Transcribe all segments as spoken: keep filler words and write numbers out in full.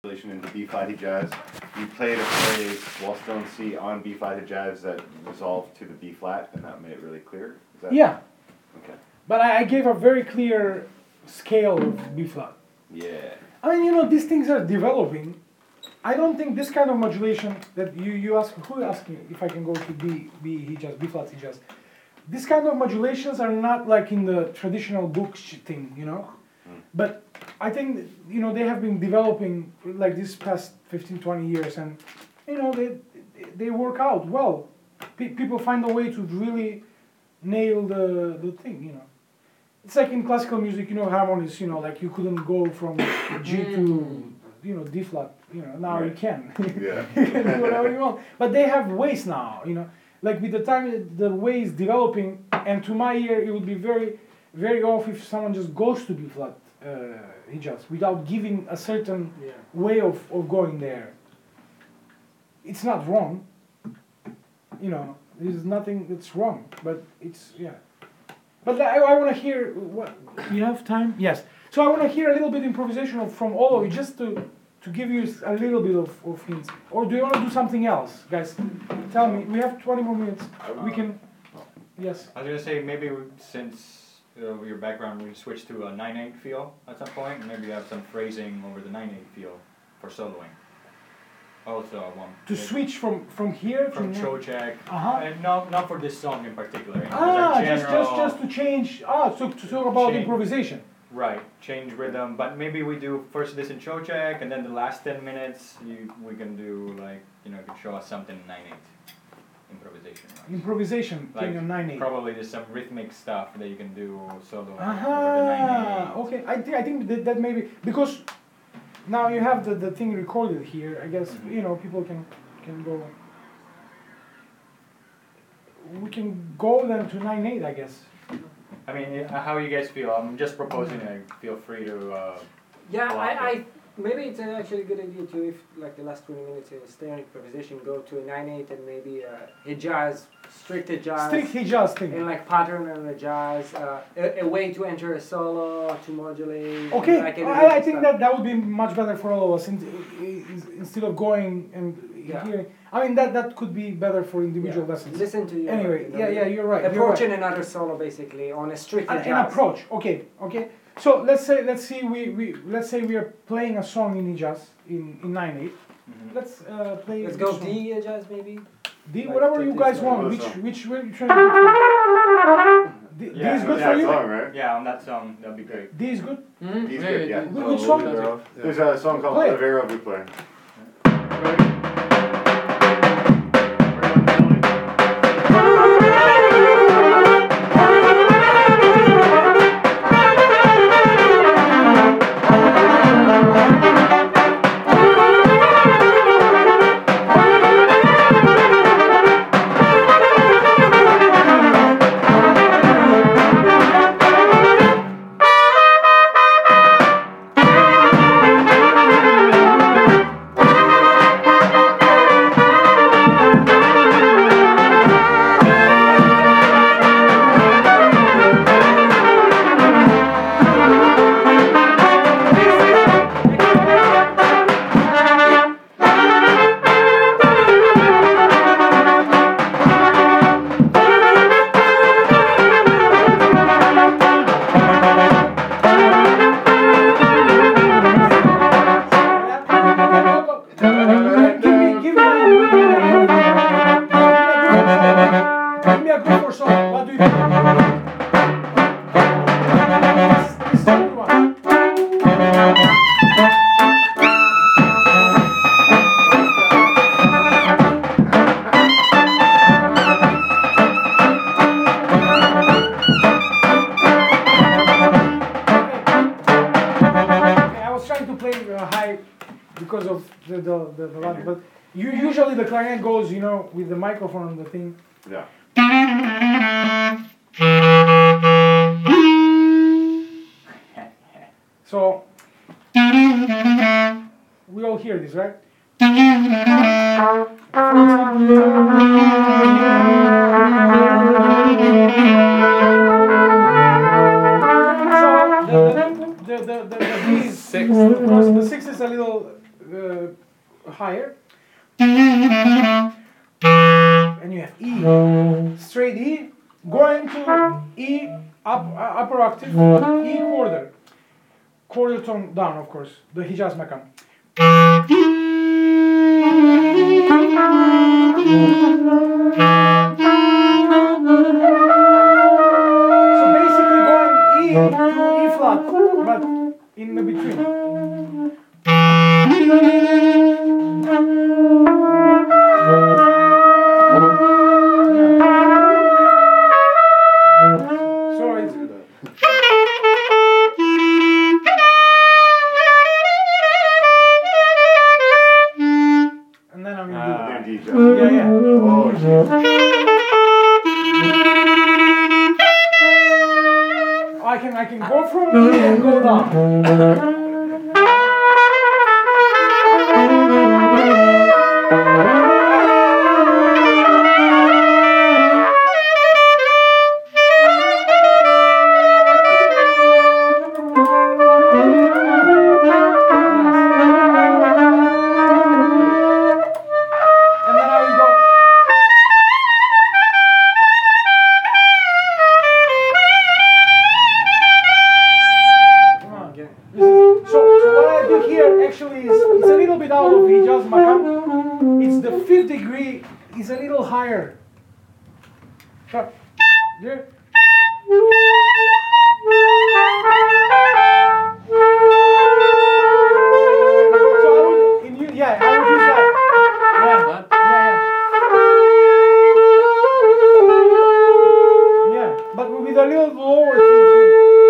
into B flat Hijaz. You played a phrase while still in C on B flat Hijaz that resolved to the B flat, and that made it really clear. Is that Yeah. Okay. But I, I gave a very clear scale of B flat. Yeah. I mean, you know, these things are developing. I don't think this kind of modulation that you, you ask, who asked me if I can go to B, B Hijaz, B flat Hijaz. This kind of modulations are not like in the traditional book thing, you know? Mm. But I think, you know, they have been developing like this past fifteen, twenty years, and, you know, they, they work out well. Pe people find a way to really nail the, the thing, you know. It's like in classical music, you know, harmonies, you know, like you couldn't go from G to, you know, D flat, you know, now Right. you can. Yeah. You can do whatever you want. But they have ways now, you know. Like with the time the way is developing, and to my ear, it would be very, very off if someone just goes to B flat uh, Hijaz without giving a certain Yeah. way of, of going there. It's not wrong, you know, there's nothing that's wrong, but it's, yeah. But I, I want to hear, what, you have time? Yes. So I want to hear a little bit improvisation of, from all of you, just to, to give you a little bit of, of hints. Or do you want to do something else, guys? Tell me, we have twenty more minutes, we can, yes. I was gonna say maybe we, since uh, your background we switch to a nine eight feel at some point, and maybe you have some phrasing over the nine eight feel for soloing. Also, I want To switch from, from here from to... Czocek, Uh-huh. and not not for this song in particular. You know, Ah, like just, just, general- just to change, ah, so to talk about Change. improvisation. Right, change rhythm, but maybe we do first this in Czocek, and then the last ten minutes you, we can do like, you know, you can show us something in nine eight. Improvisation. Right? Improvisation, Like playing on nine eight. probably there's some rhythmic stuff that you can do solo over the nine Aha, eight. okay, I, thi I think that, that maybe, because now you have the, the thing recorded here, I guess, Mhm. you know, people can, can go, we can go then to nine eight, I guess. I mean, uh, how you guys feel? I'm just proposing it. Feel free to. Uh, Yeah, Block I, I maybe it's actually a good idea to, if like the last twenty minutes uh, stay on improvisation, go to a nine eight and maybe uh, Hijaz, strict Hijaz, Strict Hijaz thing. and like pattern and a jazz, uh, a, a way to enter a solo, to modulate. Okay, like a I, I think stuff. that that would be much better for all of us, in, in, instead of going and Yeah. hearing. I mean, that, that could be better for individual Yeah. lessons. Listen to your, Anyway, you know, yeah, yeah, you're right. You're approaching right. another solo basically on a strict An, Hijaz. an approach, okay, okay. So let's say let's see we, we let's say we are playing a song in Hijaz in in nine eight. mhm. Let's uh, play. Let's the go song. D Hijaz maybe. D, like whatever take you this guys one. want. What Which song? which way you trying to go? D, D Yeah, is good yeah, for you. Song, right? Yeah, on that song, that'd be great. D is good. Mm-hmm. He's good, yeah. Which- which song? There's a song called Play it. Olivero we play. Give me, give me, give me a group for song. What do you think? This, this song you want. Okay, I was trying to play uh, high because of the the the, the line, but you usually the clarinet goes, you know, with the microphone and the thing. Yeah. So we all hear this, right? So the the the, the, the, the B is Six. of course, the six is a little uh, higher. And you have E, straight E, going to E, up, uh, upper octave, E quarter. Quarter tone down, of course, the Hijaz makam. So basically going E to E flat, but in the between. So it's and then I'm gonna Then D do jazz. yeah, yeah. Oh, jeez. I can I can go from E and go down. And then I will go. Come on. Okay. This is- So, so what I do here actually is it's a little bit out of Hijaz makam. It's the fifth degree is a little higher. So, there. So I would, in you, yeah, I would use that. Yeah, That? yeah, yeah. Yeah, but with a little lower thing too.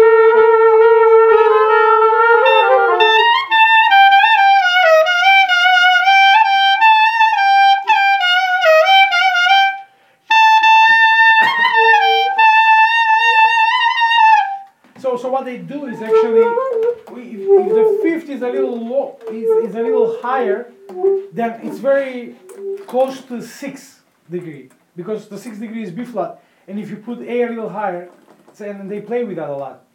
So, so what they do is actually, if, if the fifth is a little low, is, is a little higher, then it's very close to sixth degree because the sixth degree is B flat, and if you put A a little higher, so, and they play with that a lot.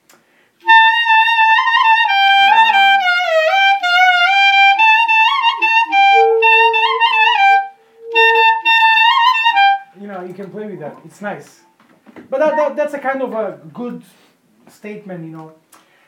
You know, you can play with that. It's nice, but that, that that's a kind of a good statement, you know.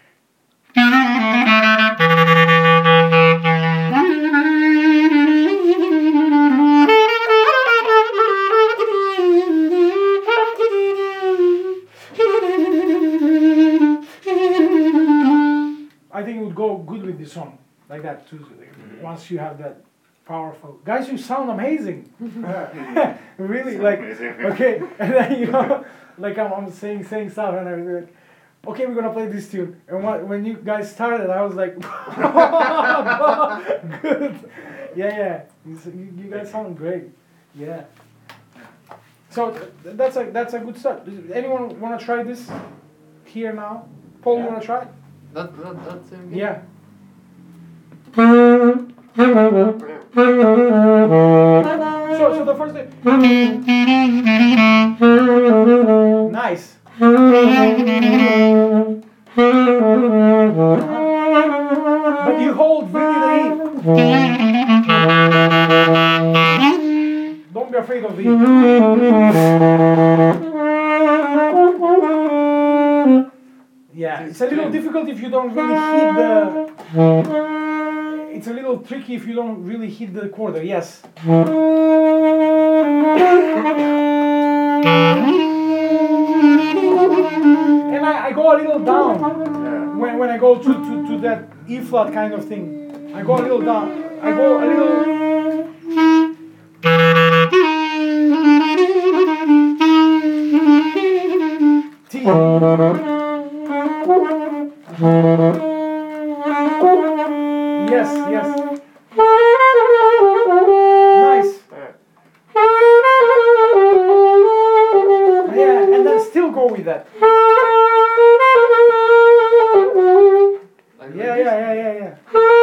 I think it would go good with the song, like that too. Once you have that powerful, guys, you sound amazing. Really, like okay, and then you know, like I'm, I'm saying saying stuff, and I'm like, okay, we're gonna play this tune. And what, when you guys started, I was like, good, yeah, yeah. You, s- you you guys sound great, yeah. So th- that's a that's a good start. Does anyone wanna try this here now? Paul, you Yeah. wanna try? That, that, that's um, Yeah. So so the first thing. Nice. But you hold really the E. Don't be afraid of the E. Yeah, it's a little difficult if you don't really hit the. It's a little tricky if you don't really hit the quarter. Yes. And I, I go a little down Yeah. when, when I go to, to, to that E flat kind of thing. I go a little down. I go a little. T. Yes, yes. Nice. Yeah, and then still go with that. like Yeah, this. yeah, yeah, yeah, yeah.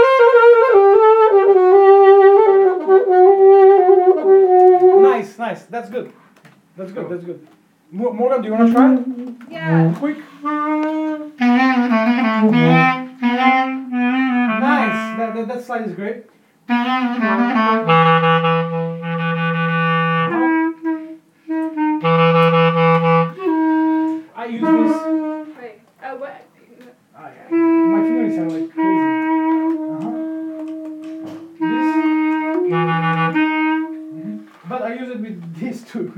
Nice, nice. That's good. That's good. That's good. Mo- Morgan, do you want to try it? Yeah. Quick. Nice. That, that, that slide is great. this. Wait. Oh, what? I, I, my fingers sound like crazy. Uh-huh. This. Mhm. But I use it with this too.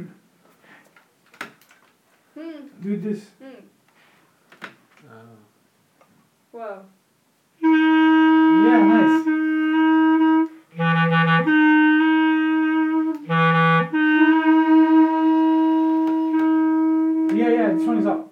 Hmm. Do this. Hmm. Oh. Whoa. Yeah, nice. Yeah, yeah, this one is up.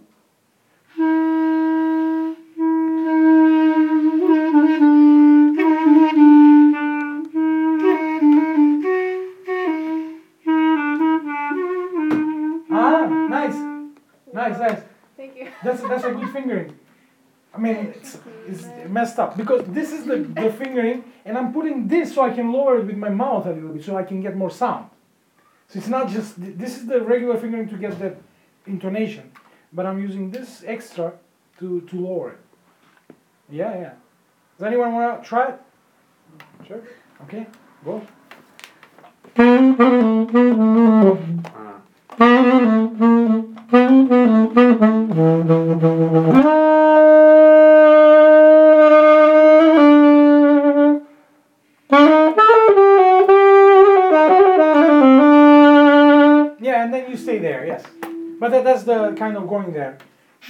Ah, nice, nice, nice. Thank you. That's that's a good fingering. I mean, it's, it's messed up because this is the, the fingering, and I'm putting this so I can lower it with my mouth a little bit so I can get more sound. So it's not just, this is the regular fingering to get that intonation, but I'm using this extra to, to lower it. Yeah, yeah. Does anyone want to try it? Sure. Okay, go. Ah. Yeah, and then you stay there, yes. But that, that's the kind of going there.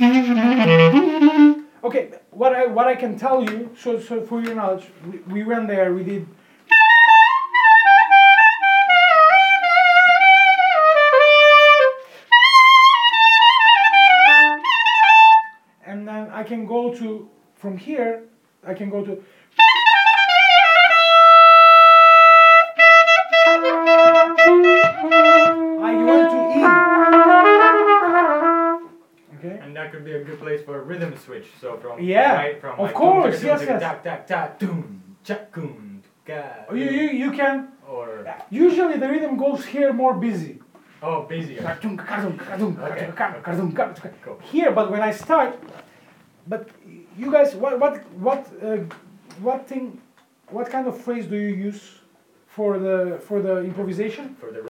Okay, what I what I can tell you, so so for your knowledge, we, we went there, we did. And then I can go to, from here, I can go to. I went to E. Okay. And that could be a good place for a rhythm switch. So from Yeah, right from of like course, yes, yes. tak tak tak doom chak doom ga. You, you, you can, Or usually the rhythm goes here more busy. oh busier. Okay. Cool. Here, but when I start, but you guys, what, what, what, uh, what thing, what kind of phrase do you use for the, for the improvisation? For the